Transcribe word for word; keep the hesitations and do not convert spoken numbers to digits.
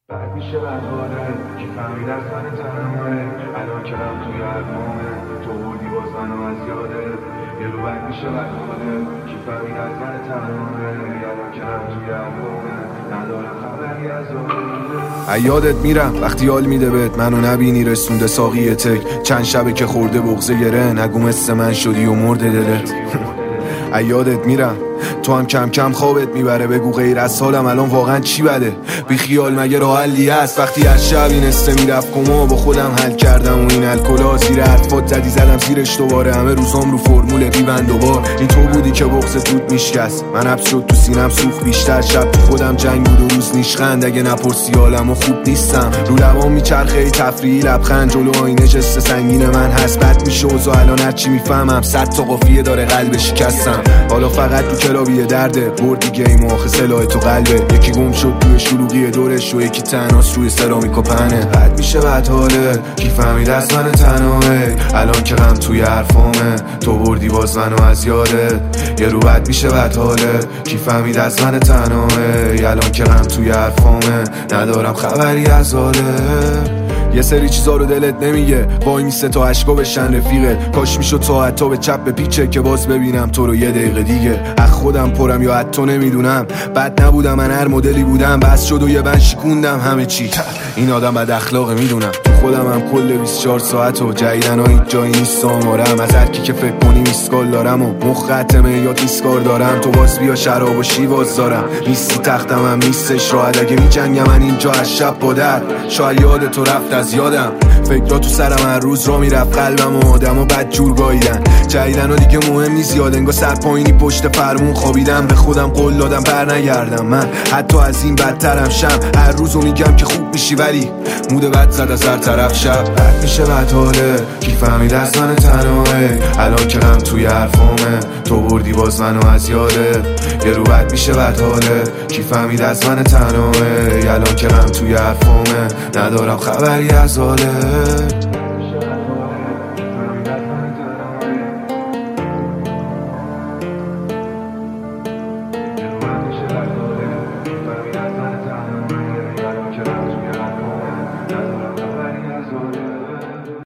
بعد میشه بدحاله کی فهمید از من تنمه الان که رم توی حرفامه تو بردی باز منو از یاده یه رو بعد میشه بدحاله کی فهمید از من تنمه الان که رم توی حرفامه ندارم خبری از آده یادت میرم وقتی حال میده بهت منو نبینی رسونده ساقی تک چند شبه که خورده بغضه گره نگو مثل من شدی و مرده دلت یادت میرم تو هم کم کم خوابت میبره بگو غیر از حالم الان واقعا چی بده بی خیال مگه راه حلی هست وقتی از شب این استه میرفت کما با خودم حل کردم و این الکلا زیر حرفات زدی زدم زیرش دوباره همه روزام رو فرمول بیبند دوبار این تو بودی که بغض توت میشکست من حبس شد تو سینم سوخت بیشتر شب تو خودم جنگ بود و روز نیشخند اگه نپرسی حالم و خوب نیستم رو لبام میچرخه تفریحی لبخند جلو آینه جست سنگین من هست بد میشه و الان هرچی میفهمم صد تا قافیه داره قلب شکستم حالا فقط تو کلابی درده بردی گیم آخه سلاح تو قلبه یکی گم شد توی شلوغی دورش و یکی تنهاست روی سرامیک و پنه بد میشه بدحاله کی فهمید از من تنهایی الان که غم توی حرفامه تو بردی باز منو از یاده یه رو بد میشه بدحاله کی فهمید از من تنهایی الان که غم توی حرفامه ندارم خبری از حاله یه سری چیزا رو دلت نمیگه وای میسته تا عشقا بشن رفیقت کاش میشد ساعت تا به چپ به پیچه که باز ببینم تو رو یه دقیقه دیگه از خودم پرم یا حتی نمیدونم بد نبودم من هر مدلی بودم بس شد و یه بند شکوندم همه چی این آدم بد اخلاقه میدونم تو خودم هم کل بیست و چهار ساعت و جدیدن ها هیچ جایی نیست آمارم از هر کی که فکر کنی میسکال دارم و مخ قطمه یا تیسکار دارم تو باز بیا شراب و شیواز دارم نیستی تختم هم نیستش راحت اگه میجنگم من اینجا از شب با در شاید یاد تو رفت از یادم فکرها تو سرم هر روز را میرفت قلبم و آدم و بد جور گاییدن جدیدن ها دیگه مهم نیست یاد انگار سر پایینی پشت فرمون خوابیدم به خودم قول دادم بر نگردم من حتی از این بدترم شم هر روزو میگم که خوب میشی ولی مود بد زد از هر طرف شب بد میشه بدحاله کی فهمید از من تنهایی الان که غم توی حرفامه تو بردی باز منو از یاده یه رو بد میشه بدحاله کی فهمید از من تنهایی الان که غم توی حرفامه ندارم خبری از حاله